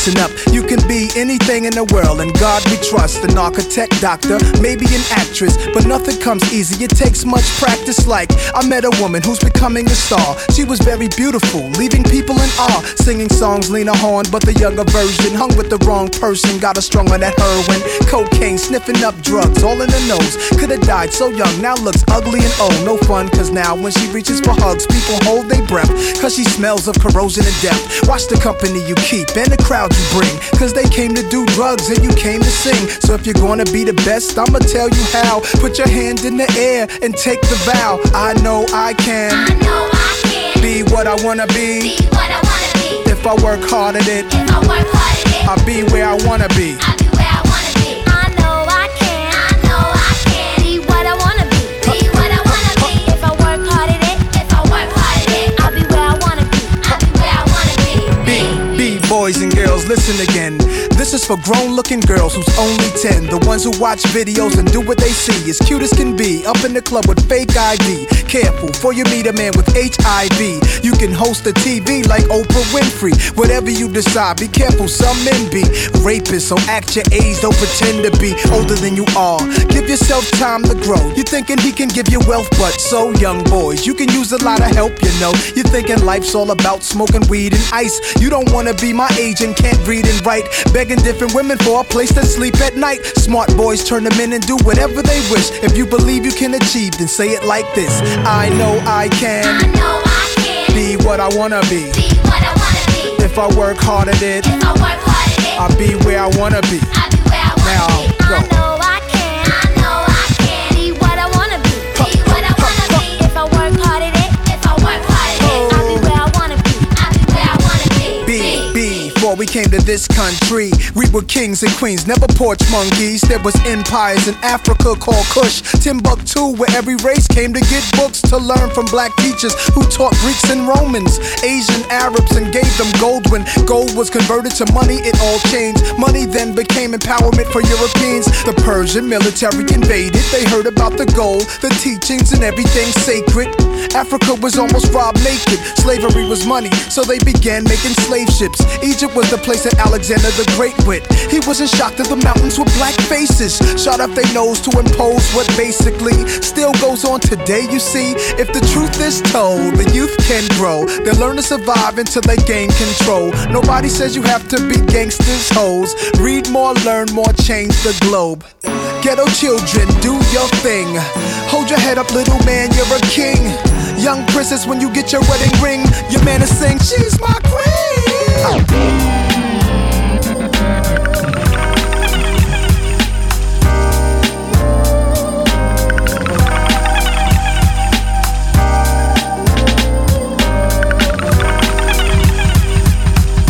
listen up. You can be anything in the world, and God we trust. An architect, doctor, maybe an actress, but nothing comes easy. It takes much practice. Like I met a woman who's becoming a star. She was very beautiful, leaving people in awe. Singing songs Lena Horne, but the younger version. Hung with the wrong person, got her strung on that heroin, cocaine, sniffing up drugs, all in the nose. Could've died so young, now looks ugly and old. No fun, cause now when she reaches for hugs, people hold their breath, cause she smells of corrosion and death. Watch the company you keep and the crowd you bring, cause they came to do drugs and you came to sing. So if you're gonna be the best, I'ma tell you how. Put your hand in the air and take the vow. I know I can, I know I can be what I wanna be. be what I wanna be. If I work hard at it, If I work hard at it, I'll be where I wanna be. I'll be where I wanna be. I know I can, I know I can be what I wanna be. Be what I wanna be. If I work hard at it, if I work hard at it, I'll be where I wanna be. I'll be where I wanna be. Boys and girls, listen again. This is for grown-looking girls who's only 10. The ones who watch videos and do what they see. As cute as can be, up in the club with fake ID. Careful, for you meet a man with HIV. You can host a TV like Oprah Winfrey. Whatever you decide, be careful, some men be rapists. So act your age, don't pretend to be older than you are. Give yourself time to grow. You're thinking he can give you wealth, but so young boys, you can use a lot of help, you know. You're thinking life's all about smoking weed and ice. You don't wanna be my age and can't read and write, begging different women for a place to sleep at night. Smart boys turn them in and do whatever they wish. If you believe you can achieve, then say it like this: I know I can, I know I can be what I wanna be. be what I wanna be. If I work hard at it, If I work hard at it, I'll be where I wanna be. I'll be where I Now, wanna be. go. I know I can, I know I can be what I wanna be. Be what I wanna be. If I work hard at it, if I work hard at it, I'll be where I wanna be. I'll be where I wanna be. Before we came to this country, we were kings and queens, never porch monkeys. There was empires in Africa called Kush, Timbuktu, where every race came to get books to learn from black teachers who taught Greeks and Romans, Asian Arabs, and gave them gold. When gold was converted to money, it all changed. Money then became empowerment for Europeans. The Persian military invaded. They heard about the gold, the teachings, and everything sacred. Africa was almost robbed naked. Slavery was money, so they began making slave ships. Egypt was the place that Alexander the Great went. He wasn't shocked that the mountains were black faces, shot up their nose to impose what basically still goes on today. You see, if the truth is told, the youth can grow. They'll learn to survive until they gain control. Nobody says you have to be gangsters, hoes. Read more, learn more, change the globe. Ghetto children, do your thing. Hold your head up, little man, you're a king. Young princess, when you get your wedding ring, your man is saying, she's my queen.